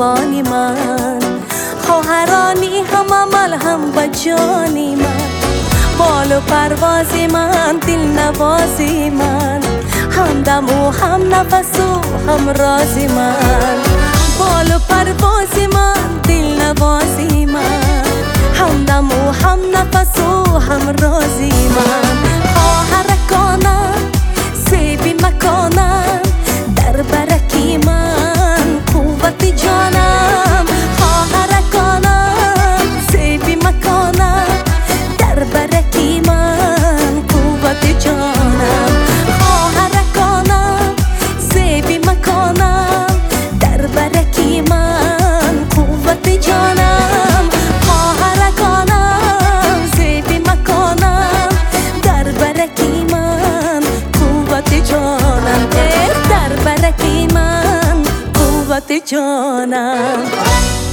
قربانی من، خواهرانی هم عمل هم با جانی من، بال و پروازی من، دل نوازی من، همدم و هم نفس و هم رازی من، بال و پروازی من، دل نوازی من، همدم و هم نفس و هم رازی من، خواهرکانم سیبی مکانم در برکی من، قوت جانم، خواهرکانم سیبی مکانم در برکی من، قوت جانم، خواهرکانم سیبی مکانم در برکی من، قوت جانم، خواهرکانم سیبی مکانم در برکی من، قوت جانم، در برکی من، قوت جانم.